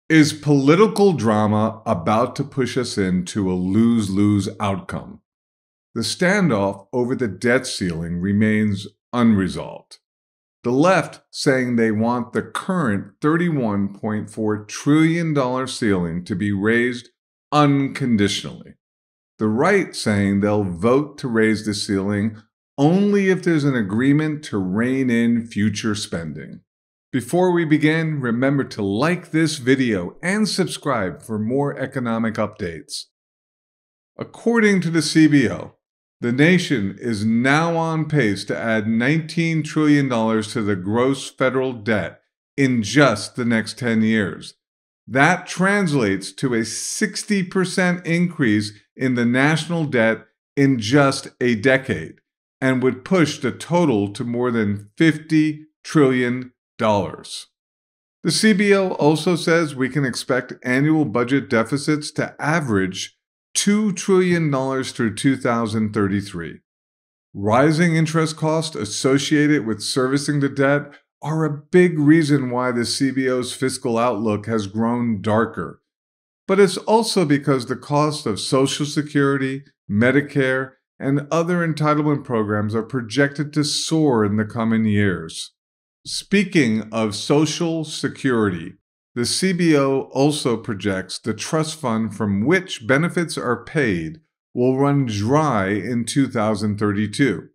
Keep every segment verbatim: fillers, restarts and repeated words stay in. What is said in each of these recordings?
Is political drama about to push us into a lose-lose outcome? The standoff over the debt ceiling remains unresolved. The left saying they want the current thirty-one point four trillion dollars ceiling to be raised unconditionally. The right saying they'll vote to raise the ceiling only if there's an agreement to rein in future spending. Before we begin, remember to like this video and subscribe for more economic updates. According to the C B O, the nation is now on pace to add nineteen trillion dollars to the gross federal debt in just the next ten years. That translates to a sixty percent increase in the national debt in just a decade and would push the total to more than fifty trillion dollars. The C B O also says we can expect annual budget deficits to average two trillion dollars through two thousand thirty-three. Rising interest costs associated with servicing the debt are a big reason why the C B O's fiscal outlook has grown darker. But it's also because the cost of Social Security, Medicare, and other entitlement programs are projected to soar in the coming years. Speaking of Social Security, the C B O also projects the trust fund from which benefits are paid will run dry in two thousand thirty-two.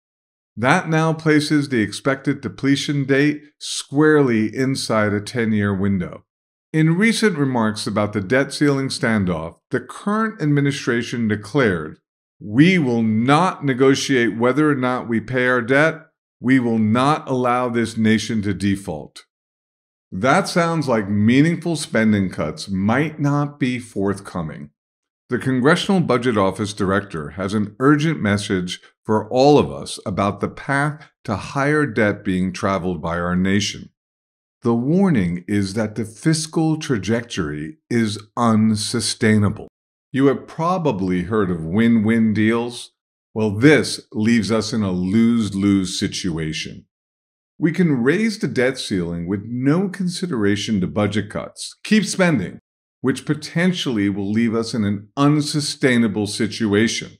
That now places the expected depletion date squarely inside a ten-year window. In recent remarks about the debt ceiling standoff, the current administration declared, "We will not negotiate whether or not we pay our debt. We will not allow this nation to default." That sounds like meaningful spending cuts might not be forthcoming. The Congressional Budget Office Director has an urgent message for all of us about the path to higher debt being traveled by our nation. The warning is that the fiscal trajectory is unsustainable. You have probably heard of win-win deals. Well, this leaves us in a lose-lose situation. We can raise the debt ceiling with no consideration to budget cuts, keep spending, which potentially will leave us in an unsustainable situation.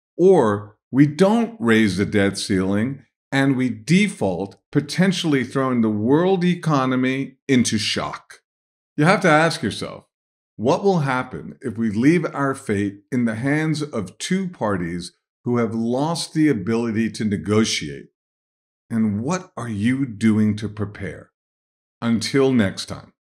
Or we don't raise the debt ceiling and we default, potentially throwing the world economy into shock. You have to ask yourself, what will happen if we leave our fate in the hands of two parties who have lost the ability to negotiate? And what are you doing to prepare? Until next time.